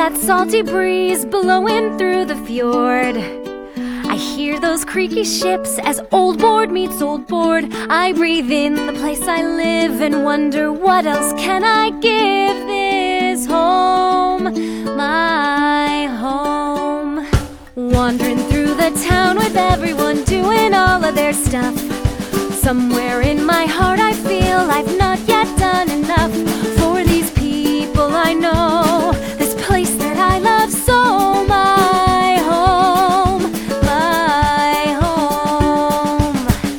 that salty breeze blowing through the fjord. I hear those creaky ships as old board meets old board. I breathe in the place I live and wonder what else can I give this home, my home. Wandering through the town with everyone doing all of their stuff. Somewhere in my heart I feel I've not yet done enough for these people I know, this place that I love so, my home, my home.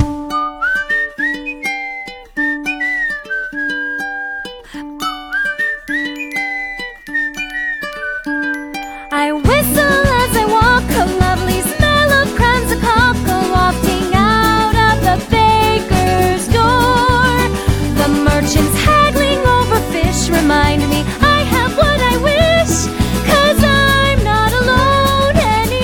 I whistle as I walk, a lovely smell of crayons of cocoa wafting out of the baker's door. The merchants haggling over fish remind me I have what I wish, 'cause I'm not alone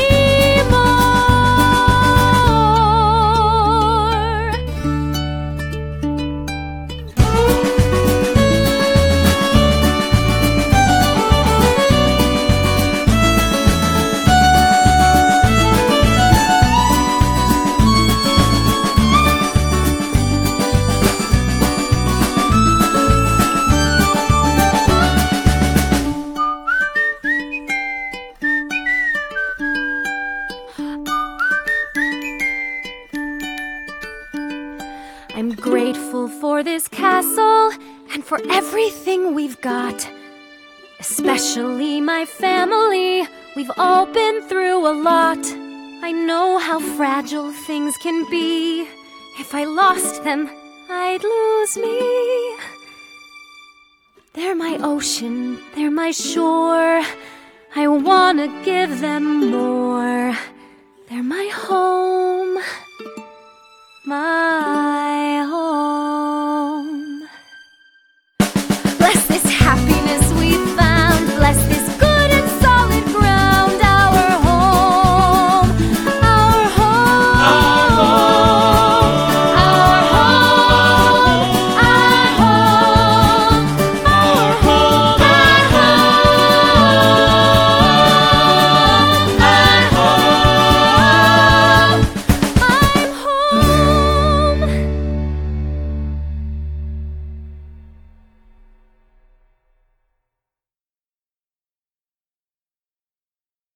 I'm grateful for this castle and for everything we've got, especially my family. We've all been through a lot. I know how fragile things can be. If I lost them, I'd lose me. They're my ocean, they're my shore. I wanna give them more.